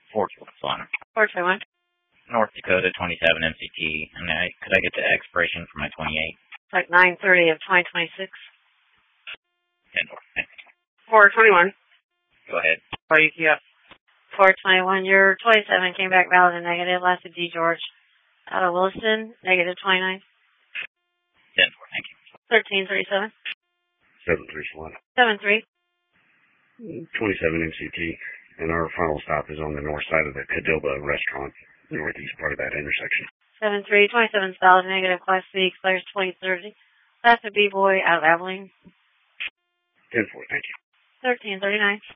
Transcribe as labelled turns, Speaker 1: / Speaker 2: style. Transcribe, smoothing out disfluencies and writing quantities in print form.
Speaker 1: 421.
Speaker 2: 421.
Speaker 1: North Dakota 27 MCT. And could I get the expiration for my 28?
Speaker 2: Like 9/30 of 2026.
Speaker 1: 10 4. Thanks.
Speaker 2: 421.
Speaker 1: Go ahead.
Speaker 2: UPF. 421. Your 27 came back valid and negative. Last of D. George. Out of Williston, negative 29.
Speaker 1: 10 4. Thank you.
Speaker 2: 1337.
Speaker 3: 731.
Speaker 2: 73.
Speaker 3: 27 MCT. And our final stop is on the north side of the Cadilba restaurant, northeast part of that intersection.
Speaker 2: 73. 27 valid negative. Class C expires 2030. Last of B. Boy out of Abilene.
Speaker 3: 10 4. Thank you.
Speaker 2: 1339.